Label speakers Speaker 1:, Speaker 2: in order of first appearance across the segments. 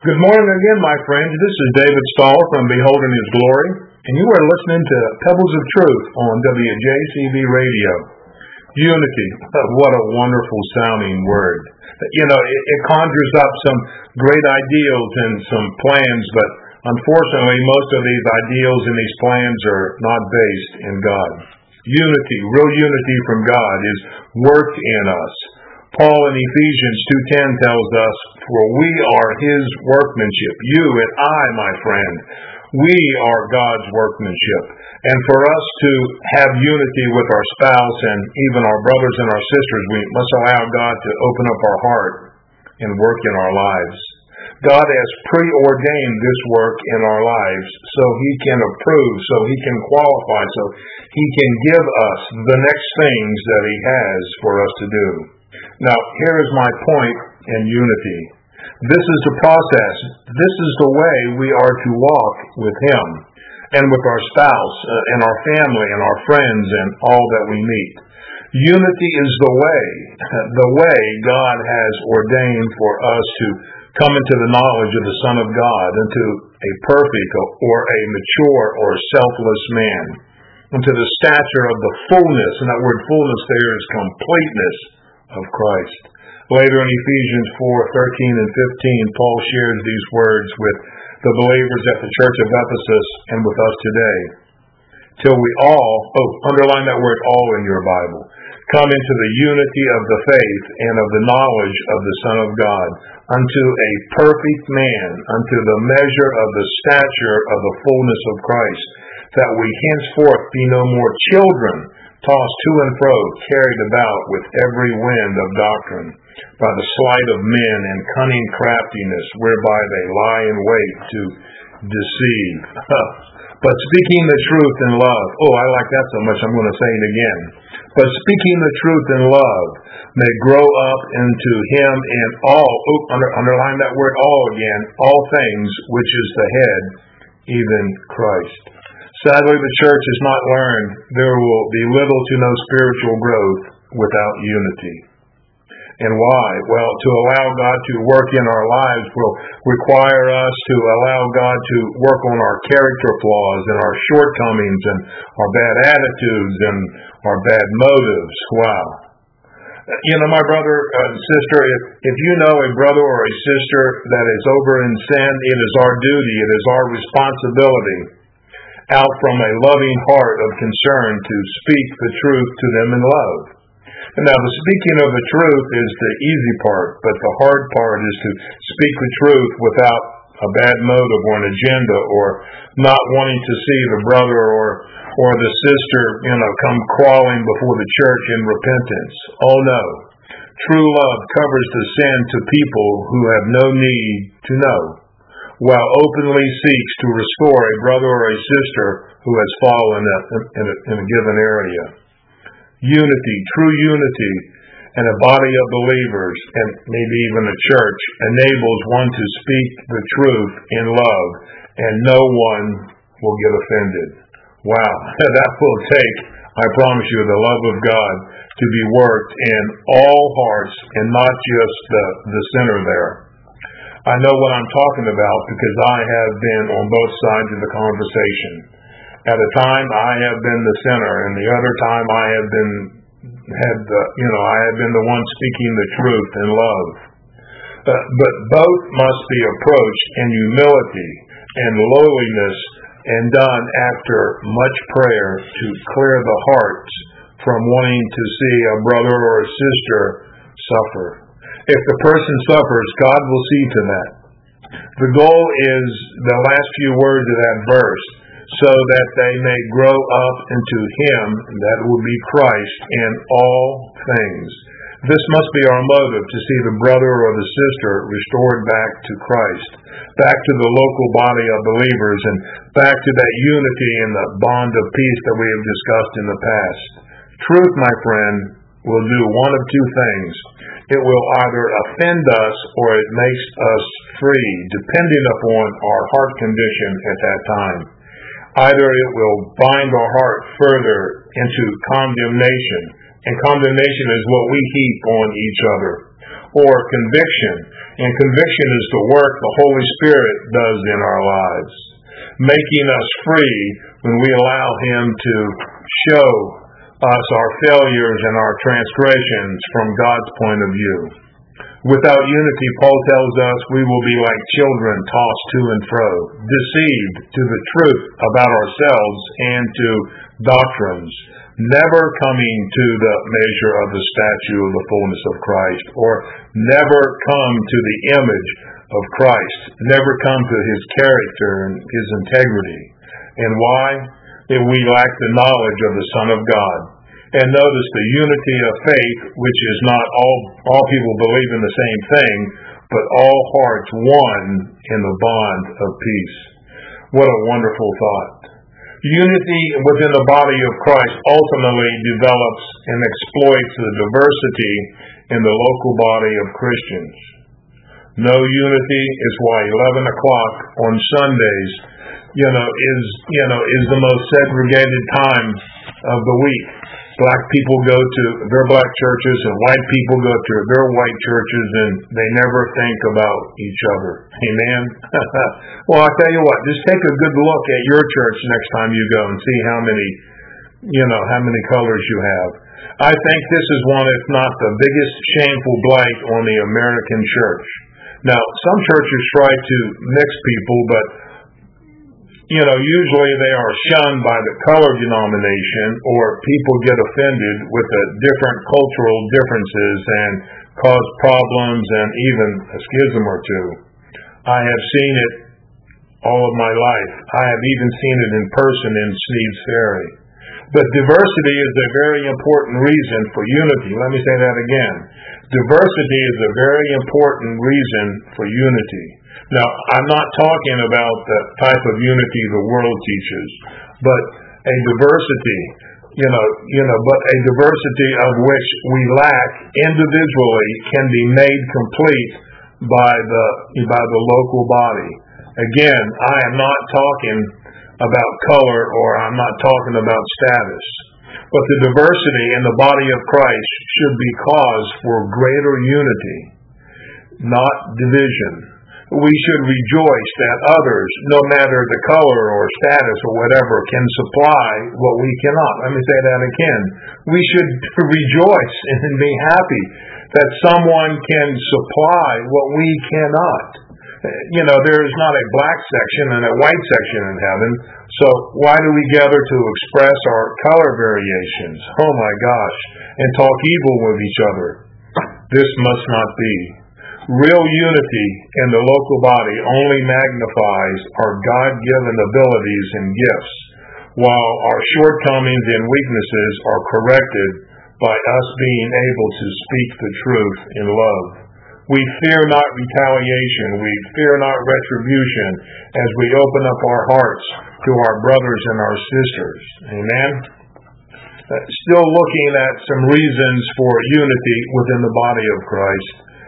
Speaker 1: Good morning again, my friends. This is David Stahl from Beholding His Glory, and you are listening to Pebbles of Truth on WJCV Radio. Unity. What a wonderful sounding word. It conjures up some great ideals and some plans, but unfortunately, most of these ideals and these plans are not based in God. Unity, real unity from God, is worked in us. Paul in Ephesians 2:10 tells us, "For we are His workmanship." You and I, my friend, we are God's workmanship. And for us to have unity with our spouse and even our brothers and our sisters, we must allow God to open up our heart and work in our lives. God has preordained this work in our lives so He can approve, so He can qualify, so He can give us the next things that He has for us to do. Now, here is my point in unity. This is the process. This is the way we are to walk with Him and with our spouse and our family and our friends and all that we meet. Unity is the way God has ordained for us to come into the knowledge of the Son of God, into a perfect or a mature or selfless man, into the stature of the fullness, and that word fullness there is completeness of Christ. Later in Ephesians 4:13 and 15, Paul shares these words with the believers at the church of Ephesus and with us today. Till we all, underline that word all in your Bible, come into the unity of the faith and of the knowledge of the Son of God, unto a perfect man, unto the measure of the stature of the fullness of Christ, that we henceforth be no more children, tossed to and fro, carried about with every wind of doctrine, by the sleight of men and cunning craftiness, whereby they lie in wait to deceive. But speaking the truth in love, I like that so much, I'm going to say it again. But speaking the truth in love may grow up into Him in all, underline that word all again, all things, which is the head, even Christ. Sadly, the church has not learned there will be little to no spiritual growth without unity. And why? Well, to allow God to work in our lives will require us to allow God to work on our character flaws and our shortcomings and our bad attitudes and our bad motives. Wow. My brother and sister, if you know a brother or a sister that is over in sin, it is our duty, it is our responsibility, out from a loving heart of concern, to speak the truth to them in love. And now, the speaking of the truth is the easy part, but the hard part is to speak the truth without a bad motive or an agenda, or not wanting to see the brother or the sister, come crawling before the church in repentance. Oh no. True love covers the sin to people who have no need to know, while openly seeks to restore a brother or a sister who has fallen in a given area. Unity, true unity, and a body of believers, and maybe even a church, enables one to speak the truth in love, and no one will get offended. Wow, that will take, I promise you, the love of God to be worked in all hearts and not just the sinner there. I know what I'm talking about because I have been on both sides of the conversation. At a time, I have been the sinner, and the other time I have been the one speaking the truth in love. But both must be approached in humility and lowliness, and done after much prayer to clear the hearts from wanting to see a brother or a sister suffer. If the person suffers, God will see to that. The goal is the last few words of that verse, so that they may grow up into Him, that will be Christ, in all things. This must be our motive, to see the brother or the sister restored back to Christ, back to the local body of believers, and back to that unity and the bond of peace that we have discussed in the past. Truth, my friend, will do one of two things. It will either offend us or it makes us free, depending upon our heart condition at that time. Either it will bind our heart further into condemnation, and condemnation is what we heap on each other, or conviction. And conviction is the work the Holy Spirit does in our lives, making us free when we allow Him to show us our failures and our transgressions from God's point of view. Without unity, Paul tells us, we will be like children tossed to and fro, deceived to the truth about ourselves and to doctrines, never coming to the measure of the stature of the fullness of Christ, or never come to the image of Christ, never come to His character and His integrity. And why? That we lack the knowledge of the Son of God. And notice the unity of faith, which is not all people believe in the same thing, but all hearts one in the bond of peace. What a wonderful thought. Unity within the body of Christ ultimately develops and exploits the diversity in the local body of Christians. No unity is why 11 o'clock on Sundays, is the most segregated time of the week. Black people go to their black churches and white people go to their white churches, and they never think about each other. Amen? Well, I tell you what, just take a good look at your church next time you go and see how many colors you have. I think this is one, if not the biggest shameful blight on the American church. Now, some churches try to mix people, but usually they are shunned by the color denomination, or people get offended with the different cultural differences and cause problems and even a schism or two. I have seen it all of my life. I have even seen it in person in Sneed's Ferry. But diversity is a very important reason for unity. Let me say that again. Diversity is a very important reason for unity. Now, I'm not talking about the type of unity the world teaches, but a diversity, but a diversity of which we lack individually can be made complete by the local body. Again, I am not talking about color, or I'm not talking about status, but the diversity in the body of Christ should be cause for greater unity, not division. We should rejoice that others, no matter the color or status or whatever, can supply what we cannot. Let me say that again. We should rejoice and be happy that someone can supply what we cannot. There is not a black section and a white section in heaven, so why do we gather to express our color variations? Oh my gosh, and talk evil with each other. This must not be. Real unity in the local body only magnifies our God-given abilities and gifts, while our shortcomings and weaknesses are corrected by us being able to speak the truth in love. We fear not retaliation, we fear not retribution, as we open up our hearts to our brothers and our sisters. Amen? Still looking at some reasons for unity within the body of Christ.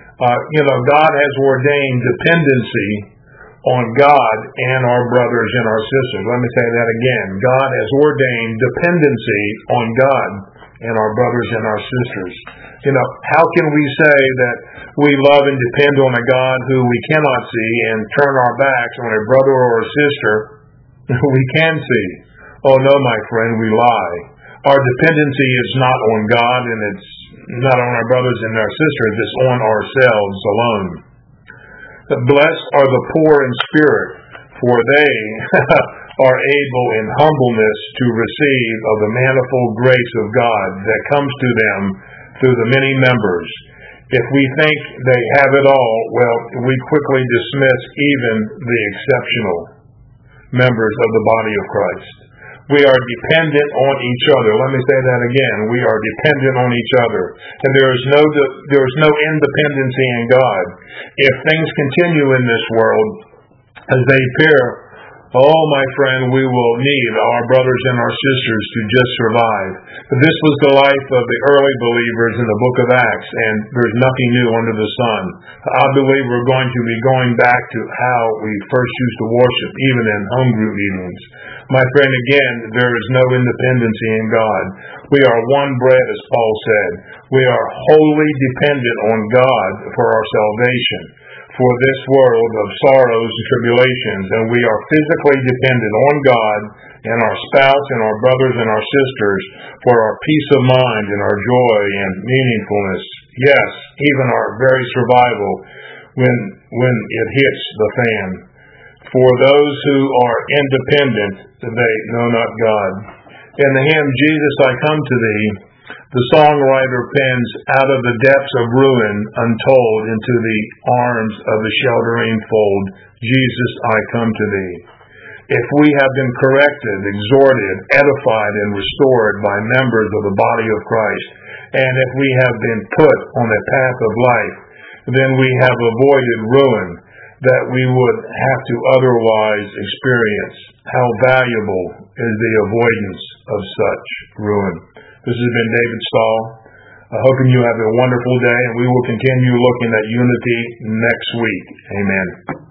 Speaker 1: God has ordained dependency on God and our brothers and our sisters. Let me say that again. God has ordained dependency on God and our brothers and our sisters. How can we say that we love and depend on a God who we cannot see and turn our backs on a brother or a sister who we can see? Oh no, my friend, we lie. Our dependency is not on God, and it's not on our brothers and our sisters, it's on ourselves alone. Blessed are the poor in spirit, for they are able in humbleness to receive of the manifold grace of God that comes to them through the many members. If we think they have it all, well, we quickly dismiss even the exceptional members of the body of Christ. We are dependent on each other. Let me say that again. We are dependent on each other. And there is no independency in God. If things continue in this world as they appear Oh, my friend, we will need our brothers and our sisters to just survive. But this was the life of the early believers in the book of Acts, and there's nothing new under the sun. I believe we're going to be going back to how we first used to worship, even in home group meetings. My friend, again, there is no independency in God. We are one bread, as Paul said. We are wholly dependent on God for our salvation, for this world of sorrows and tribulations, and we are physically dependent on God and our spouse and our brothers and our sisters for our peace of mind and our joy and meaningfulness. Yes, even our very survival when it hits the fan. For those who are independent, they know not God. In the hymn, Jesus, I Come to Thee, the songwriter pens, out of the depths of ruin untold into the arms of the sheltering fold, Jesus, I come to Thee. If we have been corrected, exhorted, edified, and restored by members of the body of Christ, and if we have been put on a path of life, then we have avoided ruin that we would have to otherwise experience. How valuable is the avoidance of such ruin. This has been David Stahl. Hoping you have a wonderful day, and we will continue looking at unity next week. Amen.